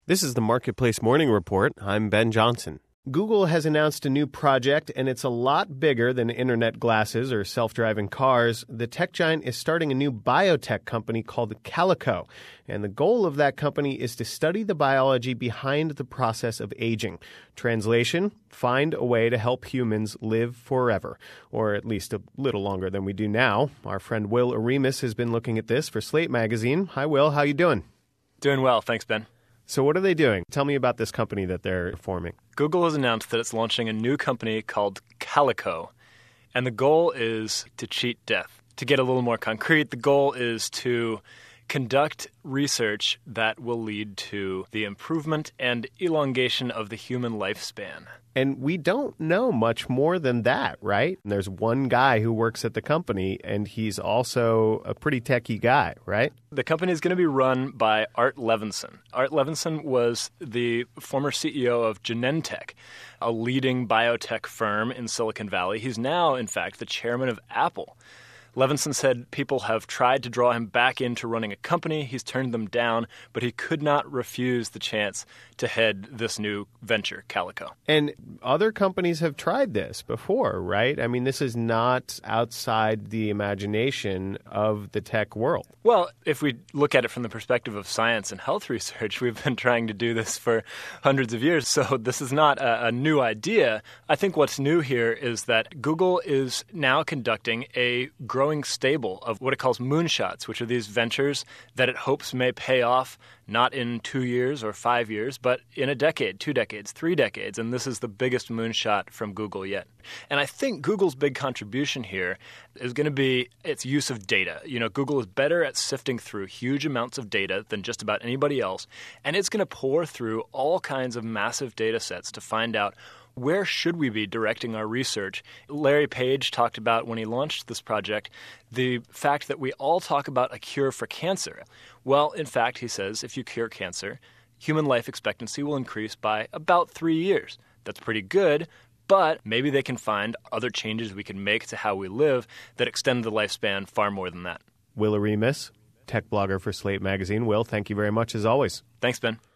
This is the Marketplace Morning Report. I'm Ben Johnson. Google has announced a new project, and it's a lot bigger than internet glasses or self-driving cars. The tech giant is starting a new biotech company called Calico, and the goal of that company is to study the biology behind the process of aging. Translation, find a way to help humans live forever, or at least a little longer than we do now. Our friend Will Oremus has been looking at this for Slate Magazine. Hi, Will. How you doing? Doing well. Thanks, Ben. So what are they doing? Tell me about this company that they're forming. Google has announced that it's launching a new company called Calico, and the goal is to cheat death. To get a little more concrete, the goal is to conduct research that will lead to the improvement and elongation of the human lifespan. And we don't know much more than that, right? There's one guy who works at the company, and he's also a pretty techie guy, right? The company is going to be run by Art Levinson. Art Levinson was the former CEO of Genentech, a leading biotech firm in Silicon Valley. He's now, in fact, the chairman of Apple. Levinson said people have tried to draw him back into running a company. He's turned them down, but he could not refuse the chance to head this new venture, Calico. And other companies have tried this before, right? I mean, this is not outside the imagination of the tech world. Well, if we look at it from the perspective of science and health research, we've been trying to do this for hundreds of years, so this is not a new idea. I think what's new here is that Google is now conducting a growing stable of what it calls moonshots, which are these ventures that it hopes may pay off not in 2 years or 5 years, but in a decade, 2 decades, 3 decades. And this is the biggest moonshot from Google yet. And I think Google's big contribution here is going to be its use of data. You know, Google is better at sifting through huge amounts of data than just about anybody else. And it's going to pour through all kinds of massive data sets to find out where should we be directing our research? Larry Page talked about when he launched this project the fact that we all talk about a cure for cancer. Well, in fact, he says if you cure cancer, human life expectancy will increase by about 3 years. That's pretty good, but maybe they can find other changes we can make to how we live that extend the lifespan far more than that. Will Oremus, tech blogger for Slate Magazine. Will, thank you very much as always. Thanks, Ben.